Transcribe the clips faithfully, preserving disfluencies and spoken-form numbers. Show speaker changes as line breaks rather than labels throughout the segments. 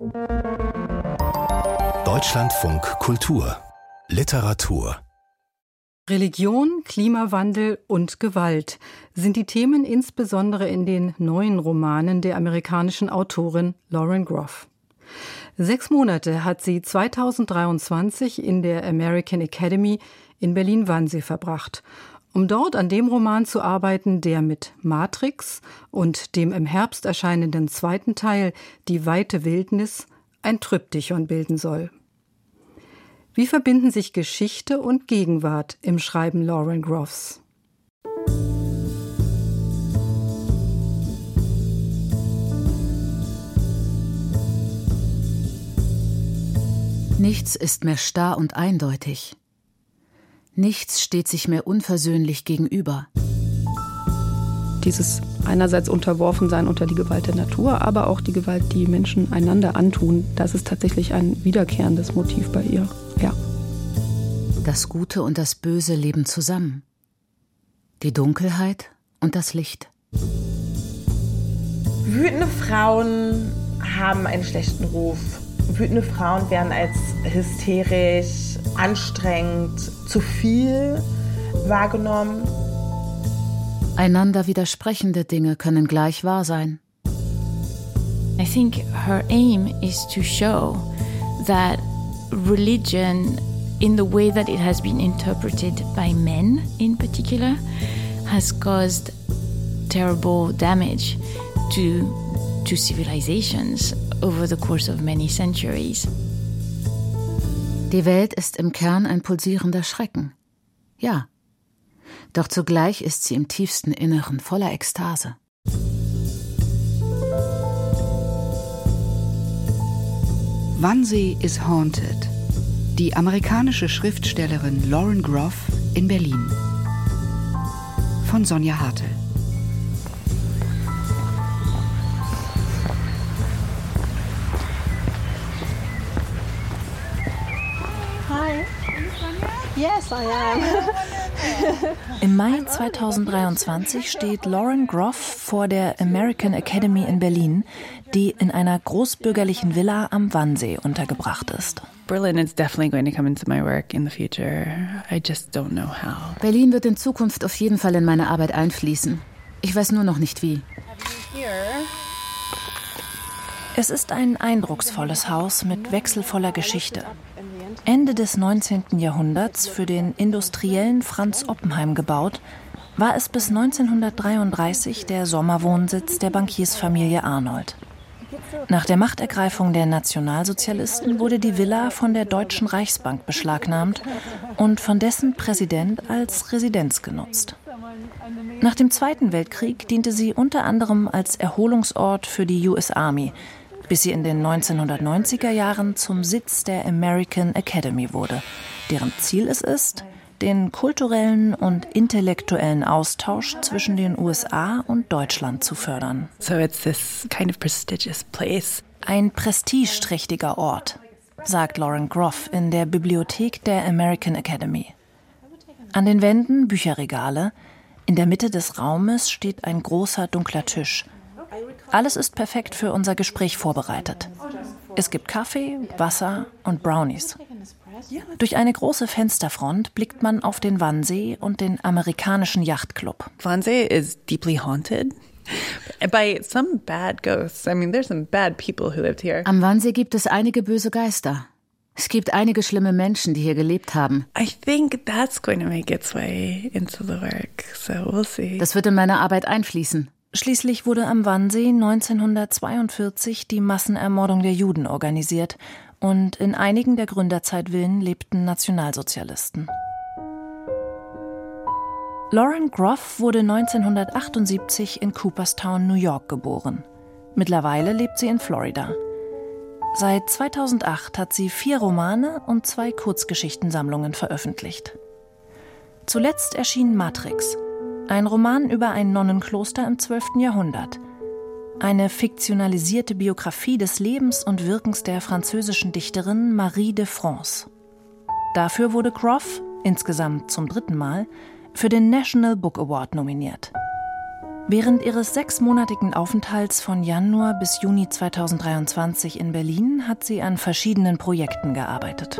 Deutschlandfunk Kultur Literatur.
Religion, Klimawandel und Gewalt sind die Themen insbesondere in den neuen Romanen der amerikanischen Autorin Lauren Groff. Sechs Monate hat sie zweitausenddreiundzwanzig in der American Academy in Berlin-Wannsee verbracht, um dort an dem Roman zu arbeiten, der mit Matrix und dem im Herbst erscheinenden zweiten Teil Die weite Wildnis ein Triptychon bilden soll. Wie verbinden sich Geschichte und Gegenwart im Schreiben Lauren Groffs?
Nichts ist mehr starr und eindeutig. Nichts steht sich mehr unversöhnlich gegenüber.
Dieses einerseits unterworfen sein unter die Gewalt der Natur, aber auch die Gewalt, die Menschen einander antun, das ist tatsächlich ein wiederkehrendes Motiv bei ihr. Ja.
Das Gute und das Böse leben zusammen. Die Dunkelheit und das Licht.
Wütende Frauen haben einen schlechten Ruf. Wütende Frauen werden als hysterisch, anstrengend, zu viel wahrgenommen.
Einander widersprechende Dinge können gleich wahr sein.
I think her aim is to show that religion, in the way that it has been interpreted by men in particular, has caused terrible damage to, to civilizations over the course of many centuries.
Die Welt ist im Kern ein pulsierender Schrecken. Ja. Doch zugleich ist sie im tiefsten Inneren voller Ekstase.
Wannsee is Haunted. Die amerikanische Schriftstellerin Lauren Groff in Berlin. Von Sonja Hartel.
Hi. Yes, I am.
Im Mai zweitausenddreiundzwanzig steht Lauren Groff vor der American Academy in Berlin, die in einer großbürgerlichen Villa am Wannsee untergebracht ist.
Berlin is definitely going to come into my work in the future. I just don't know how.
Berlin wird in Zukunft auf jeden Fall in meine Arbeit einfließen. Ich weiß nur noch nicht wie.
Es ist ein eindrucksvolles Haus mit wechselvoller Geschichte. Ende des neunzehnten Jahrhunderts für den Industriellen Franz Oppenheim gebaut, war es bis neunzehnhundertdreiunddreißig der Sommerwohnsitz der Bankiersfamilie Arnold. Nach der Machtergreifung der Nationalsozialisten wurde die Villa von der Deutschen Reichsbank beschlagnahmt und von dessen Präsident als Residenz genutzt. Nach dem Zweiten Weltkrieg diente sie unter anderem als Erholungsort für die U S Army, bis sie in den neunzehnhundertneunziger Jahren zum Sitz der American Academy wurde, deren Ziel es ist, den kulturellen und intellektuellen Austausch zwischen den U S A und Deutschland zu fördern.
So it's this kind of prestigious place.
Ein prestigeträchtiger Ort, sagt Lauren Groff in der Bibliothek der American Academy. An den Wänden Bücherregale, in der Mitte des Raumes steht ein großer dunkler Tisch. Alles ist perfekt für unser Gespräch vorbereitet. Es gibt Kaffee, Wasser und Brownies. Durch eine große Fensterfront blickt man auf den Wannsee und den amerikanischen Yachtclub.
Wannsee is deeply haunted by some bad ghosts. I mean, there's some bad people who lived here.
Am Wannsee gibt es einige böse Geister. Es gibt einige schlimme Menschen, die hier gelebt haben.
I think that's going to make its way into the work. So we'll see.
Das wird in meine Arbeit einfließen.
Schließlich wurde am Wannsee neunzehnhundertzweiundvierzig die Massenermordung der Juden organisiert und in einigen der Gründerzeitvillen lebten Nationalsozialisten. Lauren Groff wurde neunzehnhundertachtundsiebzig in Cooperstown, New York geboren. Mittlerweile lebt sie in Florida. Seit zweitausendacht hat sie vier Romane und zwei Kurzgeschichtensammlungen veröffentlicht. Zuletzt erschien Matrix, ein Roman über ein Nonnenkloster im zwölften Jahrhundert. Eine fiktionalisierte Biografie des Lebens und Wirkens der französischen Dichterin Marie de France. Dafür wurde Groff, insgesamt zum dritten Mal, für den National Book Award nominiert. Während ihres sechsmonatigen Aufenthalts von Januar bis Juni zweitausenddreiundzwanzig in Berlin hat sie an verschiedenen Projekten gearbeitet.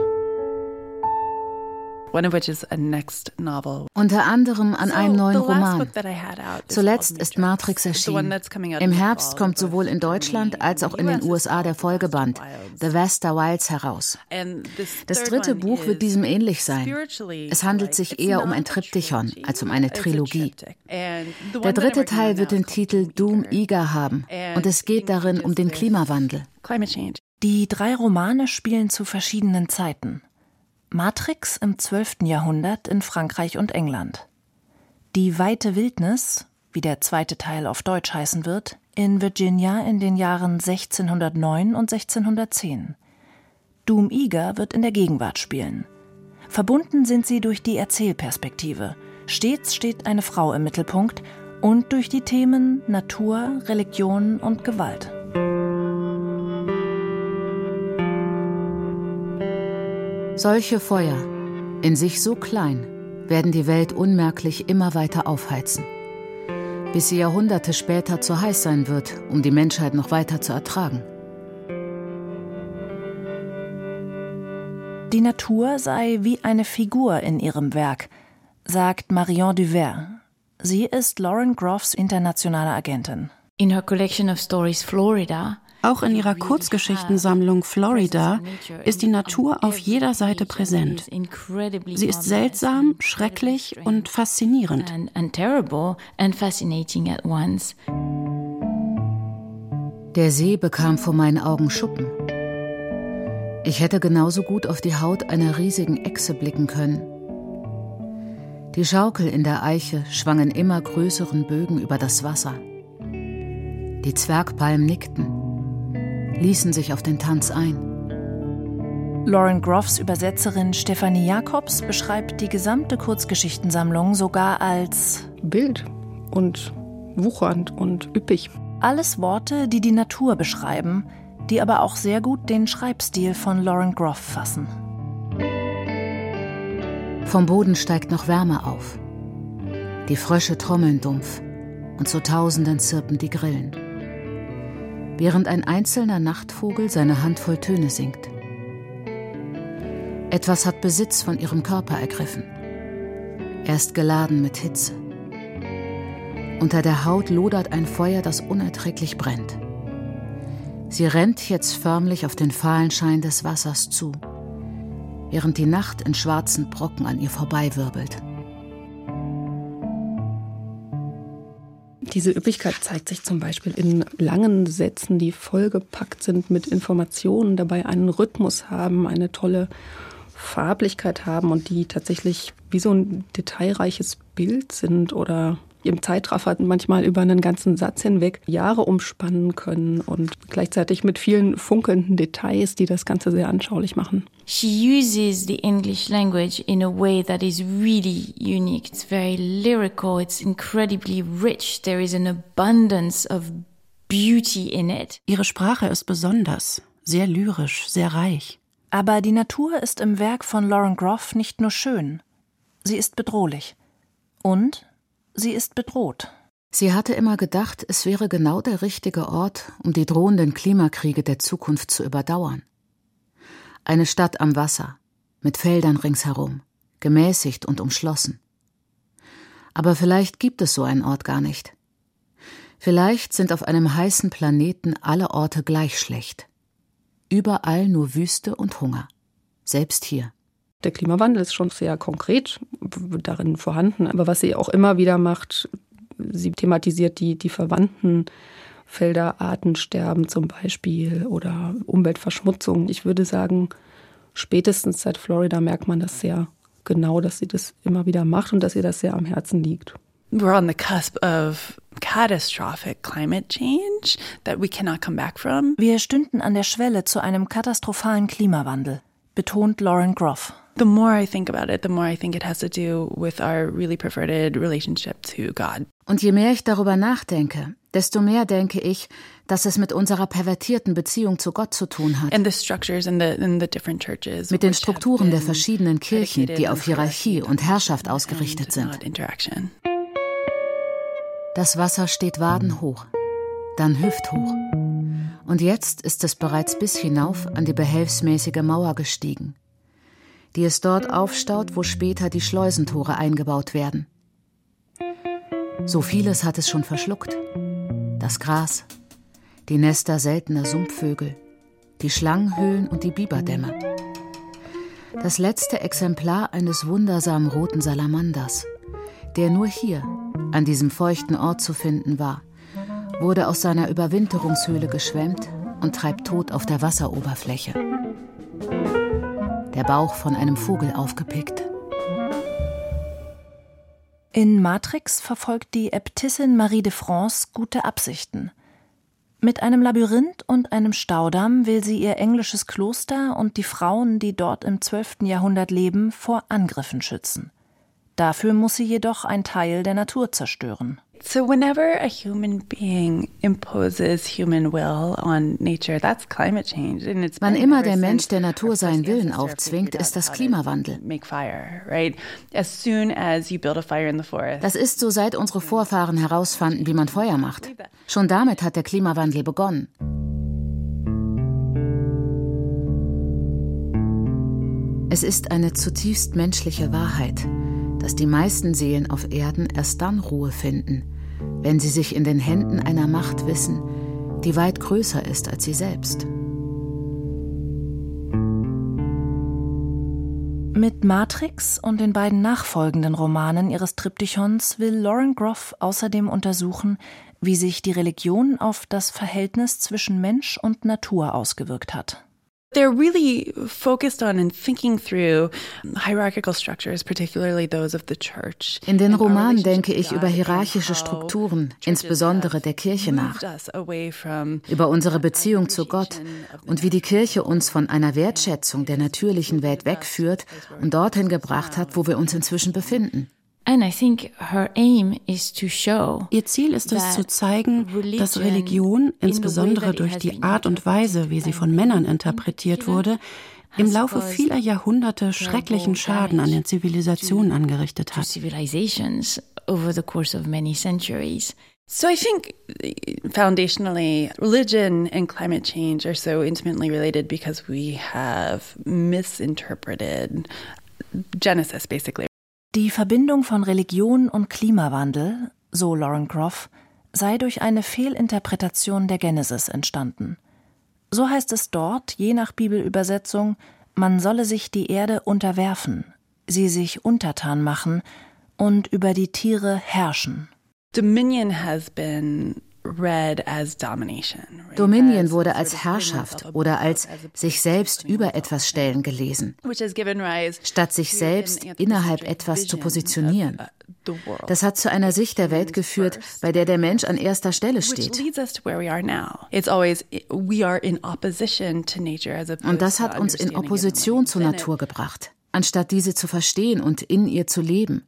One of which is a next novel.
Unter anderem an einem neuen Roman. Zuletzt ist Matrix erschienen. Im Herbst kommt sowohl in Deutschland als auch in den U S A der Folgeband The Vaster Wilds heraus. Das dritte Buch wird diesem ähnlich sein. Es handelt sich eher um ein Triptychon als um eine Trilogie. Der dritte Teil wird den Titel Doom Eager haben und es geht darin um den Klimawandel.
Die drei Romane spielen zu verschiedenen Zeiten. Matrix im zwölften Jahrhundert in Frankreich und England. Die weite Wildnis, wie der zweite Teil auf Deutsch heißen wird, in Virginia in den Jahren sechzehnhundertneun und sechzehnhundertzehn. Doom Eager wird in der Gegenwart spielen. Verbunden sind sie durch die Erzählperspektive. Stets steht eine Frau im Mittelpunkt und durch die Themen Natur, Religion und Gewalt.
Solche Feuer, in sich so klein, werden die Welt unmerklich immer weiter aufheizen, bis sie Jahrhunderte später zu heiß sein wird, um die Menschheit noch weiter zu ertragen.
Die Natur sei wie eine Figur in ihrem Werk, sagt Marion Duvert. Sie ist Lauren Groffs internationale Agentin.
In her collection of stories Florida,
auch in ihrer Kurzgeschichtensammlung Florida ist die Natur auf jeder Seite präsent. Sie ist seltsam, schrecklich und faszinierend.
Der See bekam vor meinen Augen Schuppen. Ich hätte genauso gut auf die Haut einer riesigen Echse blicken können. Die Schaukel in der Eiche schwang in immer größeren Bögen über das Wasser. Die Zwergpalmen nickten, ließen sich auf den Tanz ein.
Lauren Groffs Übersetzerin Stefanie Jacobs beschreibt die gesamte Kurzgeschichtensammlung sogar als
wild und wuchernd und üppig.
Alles Worte, die die Natur beschreiben, die aber auch sehr gut den Schreibstil von Lauren Groff fassen.
Vom Boden steigt noch Wärme auf. Die Frösche trommeln dumpf und zu Tausenden zirpen die Grillen, während ein einzelner Nachtvogel seine Handvoll Töne singt. Etwas hat Besitz von ihrem Körper ergriffen. Er ist geladen mit Hitze. Unter der Haut lodert ein Feuer, das unerträglich brennt. Sie rennt jetzt förmlich auf den fahlen Schein des Wassers zu, während die Nacht in schwarzen Brocken an ihr vorbeiwirbelt.
Diese Üppigkeit zeigt sich zum Beispiel in langen Sätzen, die vollgepackt sind mit Informationen, dabei einen Rhythmus haben, eine tolle Farblichkeit haben und die tatsächlich wie so ein detailreiches Bild sind oder im Zeitraffer manchmal über einen ganzen Satz hinweg Jahre umspannen können und gleichzeitig mit vielen funkelnden Details, die das Ganze sehr anschaulich machen.
She uses the English language in a way that is really unique. It's very lyrical, it's incredibly rich. There is an abundance of beauty in it.
Ihre Sprache ist besonders, sehr lyrisch, sehr reich.
Aber die Natur ist im Werk von Lauren Groff nicht nur schön, sie ist bedrohlich. Und sie ist bedroht.
Sie hatte immer gedacht, es wäre genau der richtige Ort, um die drohenden Klimakriege der Zukunft zu überdauern. Eine Stadt am Wasser, mit Feldern ringsherum, gemäßigt und umschlossen. Aber vielleicht gibt es so einen Ort gar nicht. Vielleicht sind auf einem heißen Planeten alle Orte gleich schlecht. Überall nur Wüste und Hunger. Selbst hier.
Der Klimawandel ist schon sehr konkret darin vorhanden. Aber was sie auch immer wieder macht, sie thematisiert die, die verwandten Felder, Artensterben zum Beispiel oder Umweltverschmutzung. Ich würde sagen, spätestens seit Florida merkt man das sehr genau, dass sie das immer wieder macht und dass ihr das sehr am Herzen liegt.
We're on the cusp of catastrophic climate change that we cannot come back from.
Wir stünden an der Schwelle zu einem katastrophalen Klimawandel, betont Lauren Groff.
The more I think about it, the more I think it has to do with our really perverted relationship to God.
Und je mehr ich darüber nachdenke, desto mehr denke ich, dass es mit unserer pervertierten Beziehung zu Gott zu tun hat.
And the structures in the, in the different churches,
mit den Strukturen der verschiedenen Kirchen, die auf Hierarchie und Herrschaft ausgerichtet sind. Das Wasser steht wadenhoch, dann hüfthoch. Und jetzt ist es bereits bis hinauf an die behelfsmäßige Mauer gestiegen, die es dort aufstaut, wo später die Schleusentore eingebaut werden. So vieles hat es schon verschluckt. Das Gras, die Nester seltener Sumpfvögel, die Schlangenhöhlen und die Biberdämme. Das letzte Exemplar eines wundersamen roten Salamanders, der nur hier, an diesem feuchten Ort zu finden war, wurde aus seiner Überwinterungshöhle geschwemmt und treibt tot auf der Wasseroberfläche. Der Bauch von einem Vogel aufgepickt.
In Matrix verfolgt die Äbtissin Marie de France gute Absichten. Mit einem Labyrinth und einem Staudamm will sie ihr englisches Kloster und die Frauen, die dort im zwölften Jahrhundert leben, vor Angriffen schützen. Dafür muss sie jedoch einen Teil der Natur zerstören.
So whenever a human being imposes human will on nature, that's climate change. And it's
Wann immer der Mensch der Natur seinen Willen aufzwingt, ist das Klimawandel. Das ist so, seit unsere Vorfahren herausfanden, wie man Feuer macht. Schon damit hat der Klimawandel begonnen. Es ist eine zutiefst menschliche Wahrheit, dass die meisten Seelen auf Erden erst dann Ruhe finden, wenn sie sich in den Händen einer Macht wissen, die weit größer ist als sie selbst.
Mit Matrix und den beiden nachfolgenden Romanen ihres Triptychons will Lauren Groff außerdem untersuchen, wie sich die Religion auf das Verhältnis zwischen Mensch und Natur ausgewirkt hat.
They're really focused on and thinking through hierarchical structures, particularly those of the church.
In den Romanen denke ich über hierarchische Strukturen, insbesondere der Kirche nach, über unsere Beziehung zu Gott und wie die Kirche uns von einer Wertschätzung der natürlichen Welt wegführt und dorthin gebracht hat, wo wir uns inzwischen befinden.
And I think her aim is to show
Ihr Ziel ist es zu zeigen, dass Religion, insbesondere durch die Art und Weise, wie sie von Männern interpretiert wurde, im Laufe vieler Jahrhunderte schrecklichen Schaden an den Zivilisationen angerichtet hat.
So I think foundationally, religion and climate change are so intimately related because we have misinterpreted Genesis, basically.
Die Verbindung von Religion und Klimawandel, so Lauren Groff, sei durch eine Fehlinterpretation der Genesis entstanden. So heißt es dort, je nach Bibelübersetzung, man solle sich die Erde unterwerfen, sie sich untertan machen und über die Tiere herrschen.
Dominion has been read as domination.
Dominion wurde als Herrschaft oder als sich selbst über etwas stellen gelesen, statt sich selbst innerhalb etwas zu positionieren. Das hat zu einer Sicht der Welt geführt, bei der der Mensch an erster Stelle steht. Und das hat uns in Opposition zur Natur gebracht, anstatt diese zu verstehen und in ihr zu leben.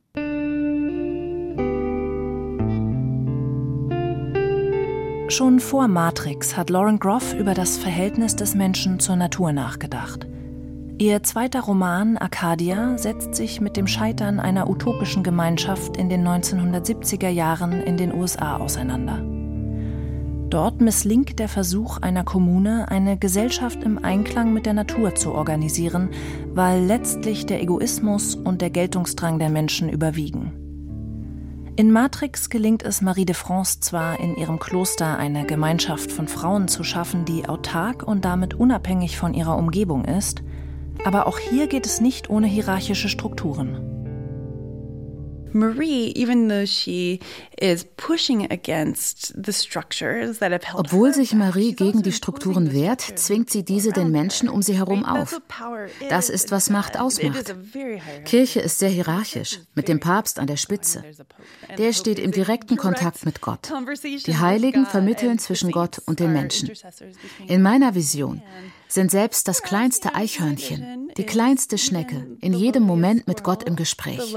Schon vor Matrix hat Lauren Groff über das Verhältnis des Menschen zur Natur nachgedacht. Ihr zweiter Roman Arcadia setzt sich mit dem Scheitern einer utopischen Gemeinschaft in den neunzehnhundertsiebziger Jahren in den U S A auseinander. Dort misslingt der Versuch einer Kommune, eine Gesellschaft im Einklang mit der Natur zu organisieren, weil letztlich der Egoismus und der Geltungsdrang der Menschen überwiegen. In Matrix gelingt es Marie de France zwar, in ihrem Kloster eine Gemeinschaft von Frauen zu schaffen, die autark und damit unabhängig von ihrer Umgebung ist, aber auch hier geht es nicht ohne hierarchische Strukturen.
Marie, even though she is pushing against the structures that have held
Obwohl sich Marie gegen die Strukturen wehrt, zwingt sie diese den Menschen um sie herum auf. Das ist, was Macht ausmacht. Kirche ist sehr hierarchisch, mit dem Papst an der Spitze. Der steht im direkten Kontakt mit Gott. Die Heiligen vermitteln zwischen Gott und den Menschen. In meiner Vision sind selbst das kleinste Eichhörnchen, die kleinste Schnecke, in jedem Moment mit Gott im Gespräch.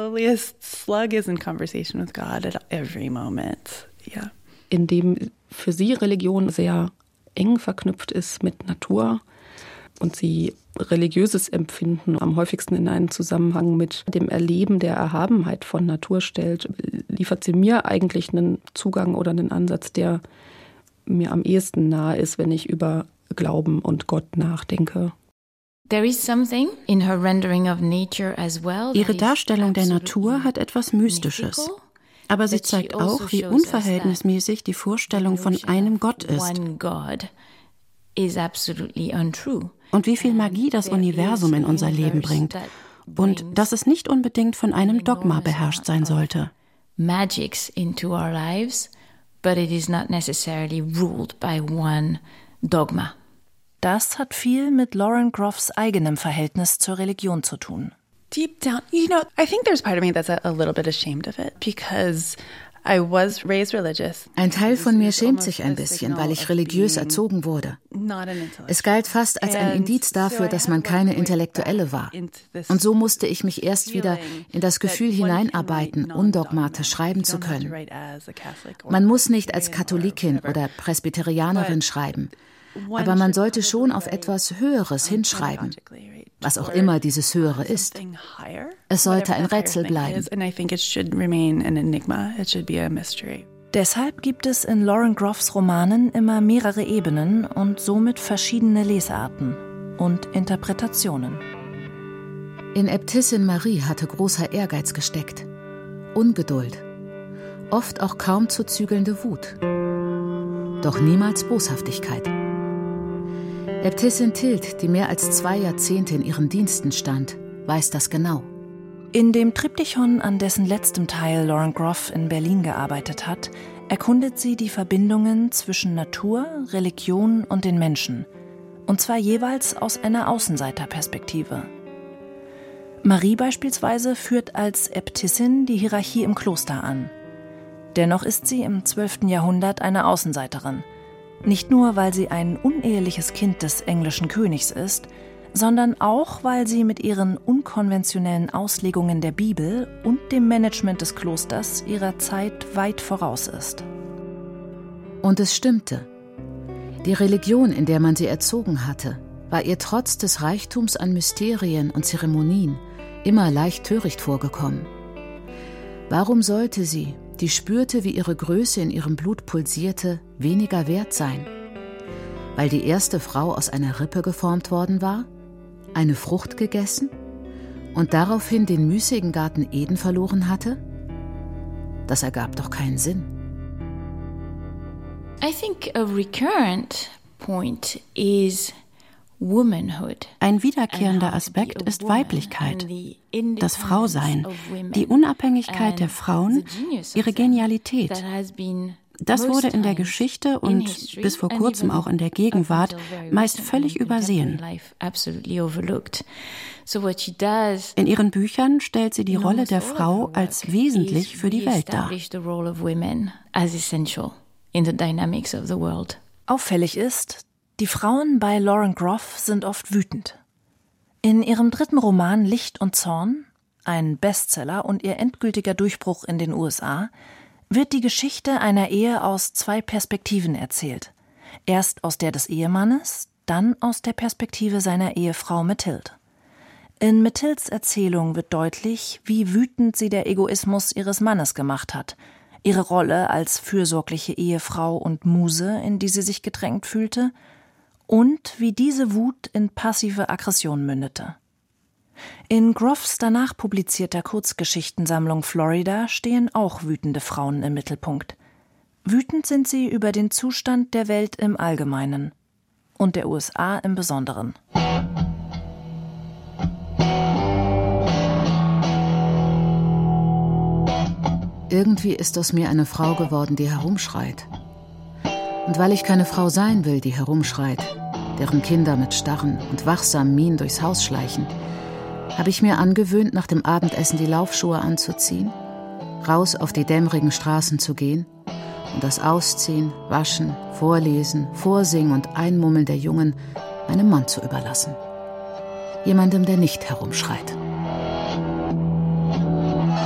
In dem für sie Religion sehr eng verknüpft ist mit Natur, und sie religiöses Empfinden am häufigsten in einen Zusammenhang mit dem Erleben der Erhabenheit von Natur stellt, liefert sie mir eigentlich einen Zugang oder einen Ansatz, der mir am ehesten nahe ist, wenn ich über Glauben und Gott nachdenke.
Ihre
Darstellung der Natur hat etwas Mystisches. Aber sie zeigt auch, wie unverhältnismäßig die Vorstellung von einem Gott ist. Und wie viel Magie das Universum in unser Leben bringt. Und dass es nicht unbedingt von einem Dogma beherrscht sein sollte.
Magics into our lives, but it is not necessarily ruled by one dogma.
Das hat viel mit Lauren Groffs eigenem Verhältnis zur Religion zu tun.
Deep down, you know, I think there's part of me that's a, a little bit ashamed of it, because I was raised religious.
Ein Teil von mir schämt sich ein bisschen, weil ich religiös erzogen wurde. Es galt fast als ein Indiz dafür, dass man keine Intellektuelle war. Und so musste ich mich erst wieder in das Gefühl hineinarbeiten, undogmatisch schreiben zu können. Man muss nicht als Katholikin oder Presbyterianerin schreiben, aber man sollte schon auf etwas Höheres hinschreiben. Was auch immer dieses Höhere ist. Es sollte ein Rätsel bleiben.
Deshalb gibt es in Lauren Groffs Romanen immer mehrere Ebenen und somit verschiedene Lesarten und Interpretationen.
In Äbtissin Marie hatte großer Ehrgeiz gesteckt. Ungeduld. Oft auch kaum zu zügelnde Wut. Doch niemals Boshaftigkeit. Äbtissin Tild, die mehr als zwei Jahrzehnte in ihren Diensten stand, weiß das genau.
In dem Triptychon, an dessen letztem Teil Lauren Groff in Berlin gearbeitet hat, erkundet sie die Verbindungen zwischen Natur, Religion und den Menschen. Und zwar jeweils aus einer Außenseiterperspektive. Marie beispielsweise führt als Äbtissin die Hierarchie im Kloster an. Dennoch ist sie im zwölften Jahrhundert eine Außenseiterin. Nicht nur, weil sie ein uneheliches Kind des englischen Königs ist, sondern auch, weil sie mit ihren unkonventionellen Auslegungen der Bibel und dem Management des Klosters ihrer Zeit weit voraus ist.
Und es stimmte. Die Religion, in der man sie erzogen hatte, war ihr trotz des Reichtums an Mysterien und Zeremonien immer leicht töricht vorgekommen. Warum sollte sie, die spürte, wie ihre Größe in ihrem Blut pulsierte, weniger wert sein? Weil die erste Frau aus einer Rippe geformt worden war, eine Frucht gegessen und daraufhin den müßigen Garten Eden verloren hatte? Das ergab doch keinen Sinn.
I think a recurrent point is womanhood.
Ein wiederkehrender Aspekt ist Weiblichkeit, das Frausein, die Unabhängigkeit der Frauen, ihre Genialität. Das wurde in der Geschichte und bis vor kurzem auch in der Gegenwart meist völlig übersehen. In ihren Büchern stellt sie die Rolle der Frau als wesentlich für die Welt dar.
Auffällig ist, die Frauen bei Lauren Groff sind oft wütend. In ihrem dritten Roman Licht und Zorn, ein Bestseller und ihr endgültiger Durchbruch in den U S A, wird die Geschichte einer Ehe aus zwei Perspektiven erzählt. Erst aus der des Ehemannes, dann aus der Perspektive seiner Ehefrau Mathilde. In Mathildes Erzählung wird deutlich, wie wütend sie der Egoismus ihres Mannes gemacht hat, ihre Rolle als fürsorgliche Ehefrau und Muse, in die sie sich gedrängt fühlte, und wie diese Wut in passive Aggression mündete. In Groffs danach publizierter Kurzgeschichtensammlung Florida stehen auch wütende Frauen im Mittelpunkt. Wütend sind sie über den Zustand der Welt im Allgemeinen und der U S A im Besonderen.
Irgendwie ist aus mir eine Frau geworden, die herumschreit. Und weil ich keine Frau sein will, die herumschreit, deren Kinder mit starren und wachsamen Mienen durchs Haus schleichen, habe ich mir angewöhnt, nach dem Abendessen die Laufschuhe anzuziehen, raus auf die dämmerigen Straßen zu gehen und das Ausziehen, Waschen, Vorlesen, Vorsingen und Einmummeln der Jungen meinem Mann zu überlassen. Jemandem, der nicht herumschreit.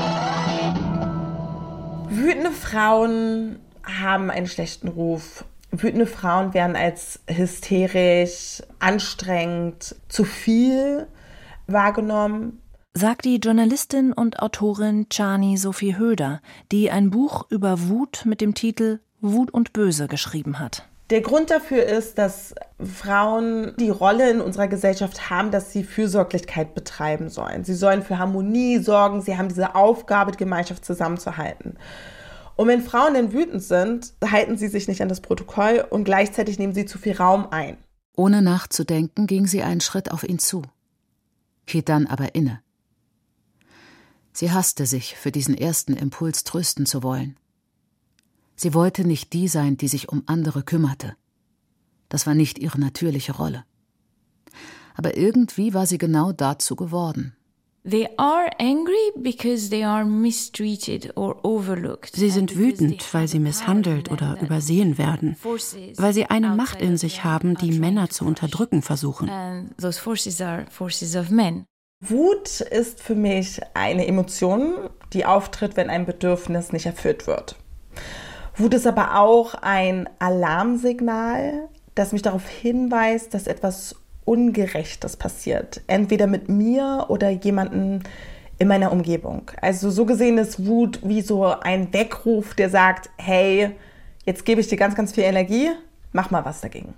Wütende Frauen haben einen schlechten Ruf. Wütende Frauen werden als hysterisch, anstrengend, zu viel wahrgenommen.
Sagt die Journalistin und Autorin Çağnı Sophie Höder, die ein Buch über Wut mit dem Titel Wut und Böse geschrieben hat.
Der Grund dafür ist, dass Frauen die Rolle in unserer Gesellschaft haben, dass sie Fürsorglichkeit betreiben sollen. Sie sollen für Harmonie sorgen, sie haben diese Aufgabe, die Gemeinschaft zusammenzuhalten. Und wenn Frauen dann wütend sind, halten sie sich nicht an das Protokoll und gleichzeitig nehmen sie zu viel Raum ein.
Ohne nachzudenken ging sie einen Schritt auf ihn zu, hielt dann aber inne. Sie hasste sich, für diesen ersten Impuls trösten zu wollen. Sie wollte nicht die sein, die sich um andere kümmerte. Das war nicht ihre natürliche Rolle. Aber irgendwie war sie genau dazu geworden.
They are angry because they are mistreated or overlooked.
Sie sind wütend, weil sie misshandelt oder übersehen werden, weil sie eine Macht in sich haben, die Männer zu unterdrücken versuchen.
And those forces are forces of men.
Wut ist für mich eine Emotion, die auftritt, wenn ein Bedürfnis nicht erfüllt wird. Wut ist aber auch ein Alarmsignal, das mich darauf hinweist, dass etwas Ungerechtes passiert. Entweder mit mir oder jemandem in meiner Umgebung. Also so gesehen ist Wut wie so ein Weckruf, der sagt, hey, jetzt gebe ich dir ganz, ganz viel Energie, mach mal was dagegen.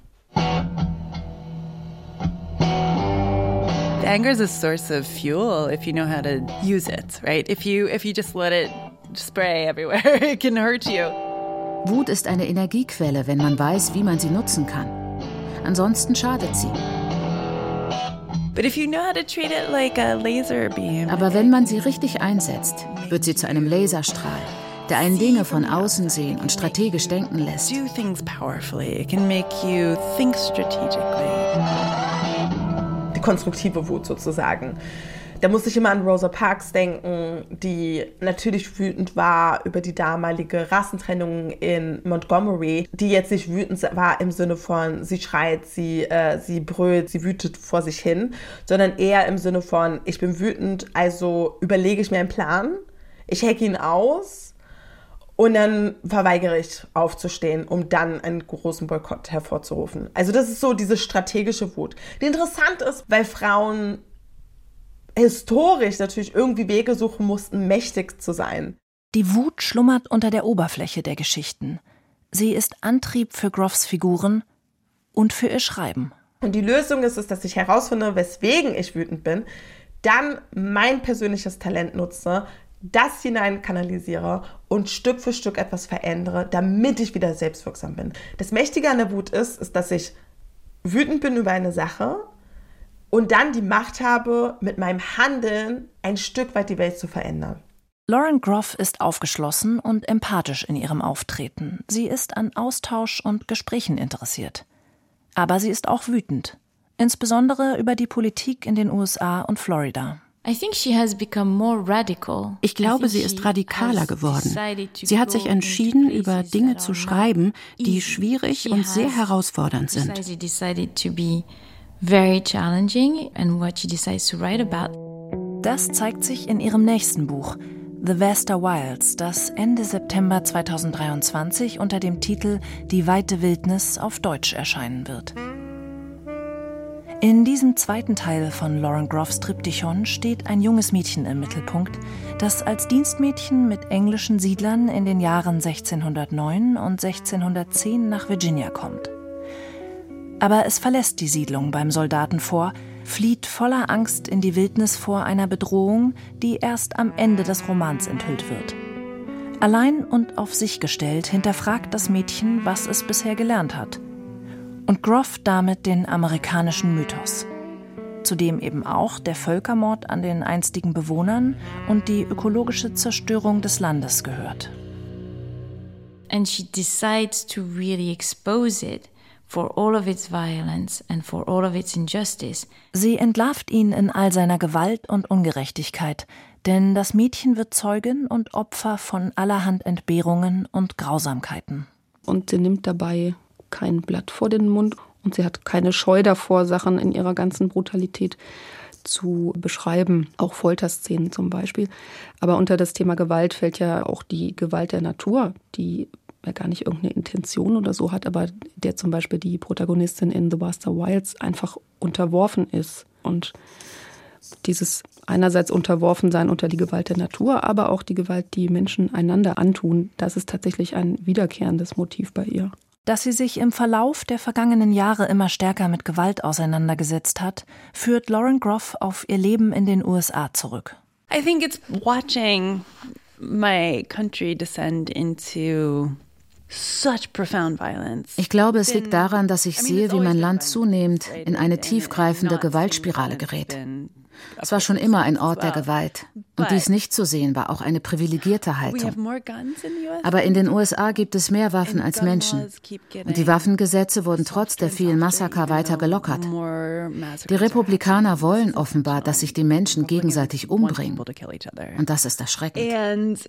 Anger is a source of fuel if you know how to use it, right? If you if you just let it spray everywhere, it can hurt you.
Wut ist eine Energiequelle, wenn man weiß, wie man sie nutzen kann. Ansonsten schadet sie.
But if you know how to treat it like a laser beam.
Aber wenn man sie richtig einsetzt, wird sie zu einem Laserstrahl, der einen Dinge von außen sehen und strategisch denken lässt.
Do things powerfully. It can make you think strategically.
Die konstruktive Wut sozusagen. Da musste ich immer an Rosa Parks denken, die natürlich wütend war über die damalige Rassentrennung in Montgomery, die jetzt nicht wütend war im Sinne von, sie schreit, sie, äh, sie brüllt, sie wütet vor sich hin, sondern eher im Sinne von, ich bin wütend, also überlege ich mir einen Plan, ich hacke ihn aus und dann verweigere ich aufzustehen, um dann einen großen Boykott hervorzurufen. Also das ist so diese strategische Wut, die interessant ist, weil Frauen historisch natürlich irgendwie Wege suchen mussten, mächtig zu sein.
Die Wut schlummert unter der Oberfläche der Geschichten. Sie ist Antrieb für Groffs Figuren und für ihr Schreiben.
Und die Lösung ist es, dass ich herausfinde, weswegen ich wütend bin, dann mein persönliches Talent nutze, das hinein kanalisiere und Stück für Stück etwas verändere, damit ich wieder selbstwirksam bin. Das Mächtige an der Wut ist, ist, dass ich wütend bin über eine Sache und dann die Macht habe, mit meinem Handeln ein Stück weit die Welt zu verändern.
Lauren Groff ist aufgeschlossen und empathisch in ihrem Auftreten. Sie ist an Austausch und Gesprächen interessiert. Aber sie ist auch wütend, insbesondere über die Politik in den U S A und Florida.
Ich glaube, sie ist radikaler geworden. Sie hat sich entschieden, über Dinge zu schreiben, die schwierig und sehr herausfordernd sind.
Das zeigt sich in ihrem nächsten Buch, The Vaster Wilds, das Ende September zweitausenddreiundzwanzig unter dem Titel Die weite Wildnis auf Deutsch erscheinen wird. In diesem zweiten Teil von Lauren Groffs Triptychon steht ein junges Mädchen im Mittelpunkt, das als Dienstmädchen mit englischen Siedlern in den Jahren sechzehnhundertneun und sechzehnhundertzehn nach Virginia kommt. Aber es verlässt die Siedlung beim Soldatenfort, flieht voller Angst in die Wildnis vor einer Bedrohung, die erst am Ende des Romans enthüllt wird. Allein und auf sich gestellt hinterfragt das Mädchen, was es bisher gelernt hat. Und Groff damit den amerikanischen Mythos, zu dem eben auch der Völkermord an den einstigen Bewohnern und die ökologische Zerstörung des Landes gehört.
And she decides to really expose it for all of its violence and for all of its injustice.
Sie entlarvt ihn in all seiner Gewalt und Ungerechtigkeit, denn das Mädchen wird Zeugin und Opfer von allerhand Entbehrungen und Grausamkeiten.
Und sie nimmt dabei kein Blatt vor den Mund und sie hat keine Scheu davor, Sachen in ihrer ganzen Brutalität zu beschreiben, auch Folterszenen zum Beispiel. Aber unter das Thema Gewalt fällt ja auch die Gewalt der Natur, die er gar nicht irgendeine Intention oder so hat, aber der zum Beispiel die Protagonistin in The Buster Wilds einfach unterworfen ist. Und dieses einerseits Unterworfensein unter die Gewalt der Natur, aber auch die Gewalt, die Menschen einander antun, das ist tatsächlich ein wiederkehrendes Motiv bei ihr.
Dass sie sich im Verlauf der vergangenen Jahre immer stärker mit Gewalt auseinandergesetzt hat, führt Lauren Groff auf ihr Leben in den U S A zurück.
I think it's watching my country descend into such profound violence.
Ich glaube, es liegt daran, dass ich sehe, wie mein Land zunehmend in eine tiefgreifende Gewaltspirale gerät. Es war schon immer ein Ort der Gewalt. Und dies nicht zu sehen, war auch eine privilegierte Haltung. Aber in den U S A gibt es mehr Waffen als Menschen. Und die Waffengesetze wurden trotz der vielen Massaker weiter gelockert. Die Republikaner wollen offenbar, dass sich die Menschen gegenseitig umbringen. Und das ist erschreckend.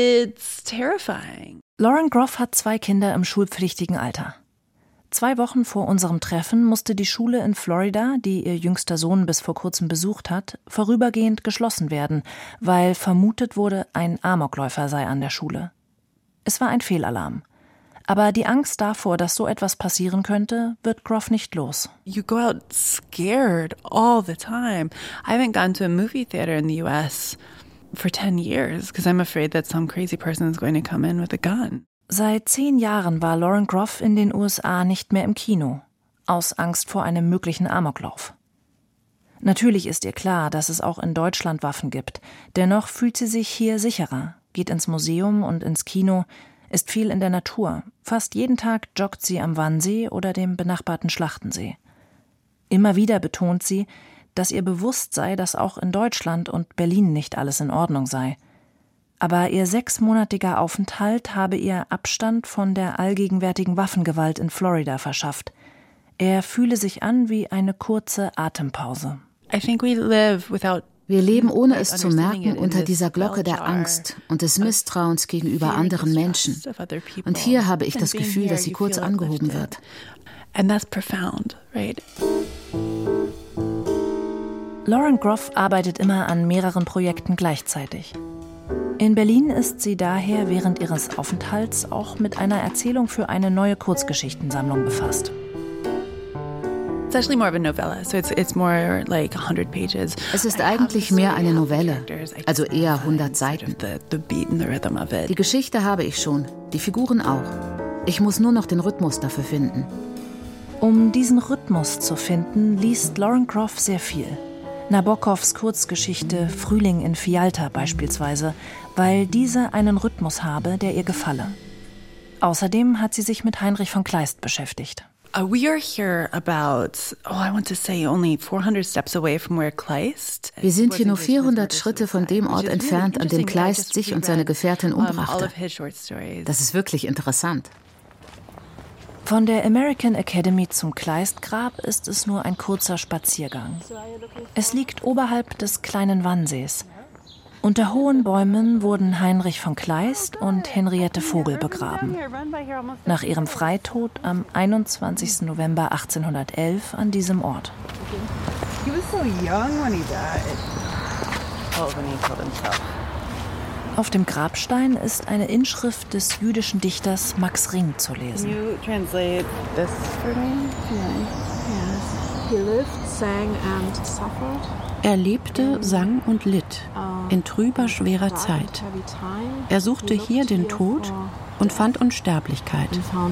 Lauren Groff hat zwei Kinder im schulpflichtigen Alter. Zwei Wochen vor unserem Treffen musste die Schule in Florida, die ihr jüngster Sohn bis vor kurzem besucht hat, vorübergehend geschlossen werden, weil vermutet wurde, ein Amokläufer sei an der Schule. Es war ein Fehlalarm. Aber die Angst davor, dass so etwas passieren könnte, wird Groff nicht los.
You go out scared all the time. I haven't gone to a movie theater in the U S for ten years because I'm afraid that some crazy person is going to come in with a gun.
Seit zehn Jahren war Lauren Groff in den U S A nicht mehr im Kino, aus Angst vor einem möglichen Amoklauf. Natürlich ist ihr klar, dass es auch in Deutschland Waffen gibt. Dennoch fühlt sie sich hier sicherer, geht ins Museum und ins Kino, ist viel in der Natur. Fast jeden Tag joggt sie am Wannsee oder dem benachbarten Schlachtensee. Immer wieder betont sie, dass ihr bewusst sei, dass auch in Deutschland und Berlin nicht alles in Ordnung sei. Aber ihr sechsmonatiger Aufenthalt habe ihr Abstand von der allgegenwärtigen Waffengewalt in Florida verschafft. Er fühle sich an wie eine kurze Atempause.
I think we live without
Wir leben, ohne es zu merken, unter dieser Glocke der Angst und des Misstrauens gegenüber anderen Menschen. Und hier habe ich das Gefühl, dass sie kurz angehoben wird.
And that's profound, right?
Lauren Groff arbeitet immer an mehreren Projekten gleichzeitig. In Berlin ist sie daher während ihres Aufenthalts auch mit einer Erzählung für eine neue Kurzgeschichtensammlung befasst.
Es
ist eigentlich mehr eine Novelle, also eher hundert Seiten. Die Geschichte habe ich schon, die Figuren auch. Ich muss nur noch den Rhythmus dafür finden.
Um diesen Rhythmus zu finden, liest Lauren Groff sehr viel. Nabokovs Kurzgeschichte Frühling in Fialta beispielsweise, weil diese einen Rhythmus habe, der ihr gefalle. Außerdem hat sie sich mit Heinrich von Kleist beschäftigt.
We are here about, oh, I want to say only four hundred steps away from where Kleist.
Wir sind hier nur vierhundert Schritte von dem Ort entfernt, an dem Kleist sich und seine Gefährtin umbrachte. Das ist wirklich interessant.
Von der American Academy zum Kleistgrab ist es nur ein kurzer Spaziergang. Es liegt oberhalb des kleinen Wannsees. Unter hohen Bäumen wurden Heinrich von Kleist und Henriette Vogel begraben. Nach ihrem Freitod am einundzwanzigsten November achtzehnhundertelf an diesem Ort. Auf dem Grabstein ist eine Inschrift des jüdischen Dichters Max Ring zu lesen.
Er lebte, sang und litt in trüber, schwerer Zeit. Er suchte hier den Tod und fand Unsterblichkeit.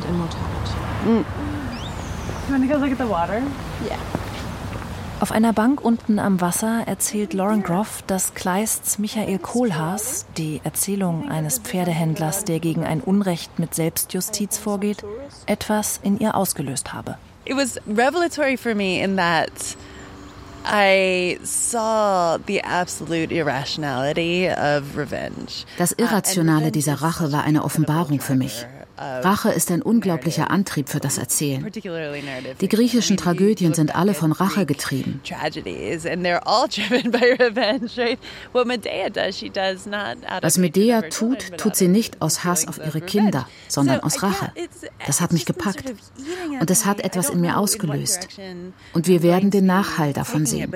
Auf einer Bank unten am Wasser erzählt Lauren Groff, dass Kleists Michael Kohlhaas, die Erzählung eines Pferdehändlers, der gegen ein Unrecht mit Selbstjustiz vorgeht, etwas in ihr ausgelöst habe.
It was revelatory for me in that I saw the absolute irrationality of revenge.
Das Irrationale dieser Rache war eine Offenbarung für mich. Rache ist ein unglaublicher Antrieb für das Erzählen. Die griechischen Tragödien sind alle von Rache getrieben. Was Medea tut, tut sie nicht aus Hass auf ihre Kinder, sondern aus Rache. Das hat mich gepackt. Und es hat etwas in mir ausgelöst. Und wir werden den Nachhall davon sehen.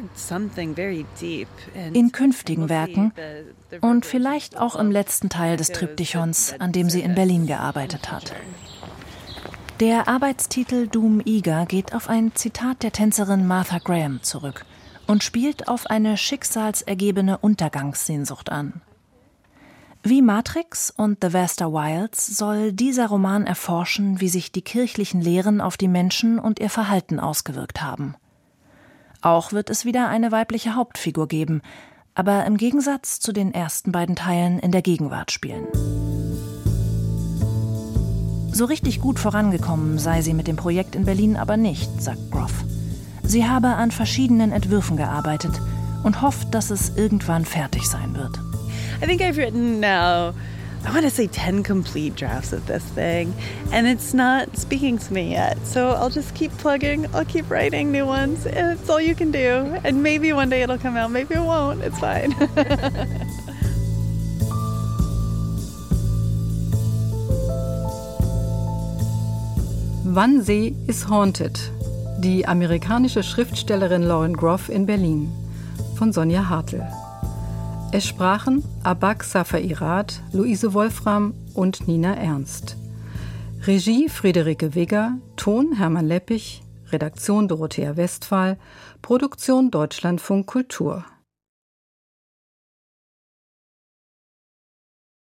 In künftigen Werken und vielleicht auch im letzten Teil des Triptychons, an dem sie in Berlin gearbeitet gearbeitet hat. Der Arbeitstitel Doom Eager geht auf ein Zitat der Tänzerin Martha Graham zurück und spielt auf eine schicksalsergebene Untergangssehnsucht an. Wie Matrix und The Vaster Wilds soll dieser Roman erforschen, wie sich die kirchlichen Lehren auf die Menschen und ihr Verhalten ausgewirkt haben. Auch wird es wieder eine weibliche Hauptfigur geben, aber im Gegensatz zu den ersten beiden Teilen in der Gegenwart spielen. So richtig gut vorangekommen sei sie mit dem Projekt in Berlin aber nicht, sagt Groff. Sie habe an verschiedenen Entwürfen gearbeitet und hofft, dass es irgendwann fertig sein wird.
I think I've written now, I want to say ten complete drafts of this thing, and it's not speaking to me yet. So I'll just keep plugging, I'll keep writing new ones, and it's all you can do. And maybe one day it'll come out, maybe it won't, it's fine.
Wannsee is Haunted. Die amerikanische Schriftstellerin Lauren Groff in Berlin. Von Sonja Hartl. Es sprachen Abak Safairat, Luise Wolfram und Nina Ernst. Regie Friederike Wigger, Ton Hermann Leppich, Redaktion Dorothea Westphal, Produktion Deutschlandfunk Kultur.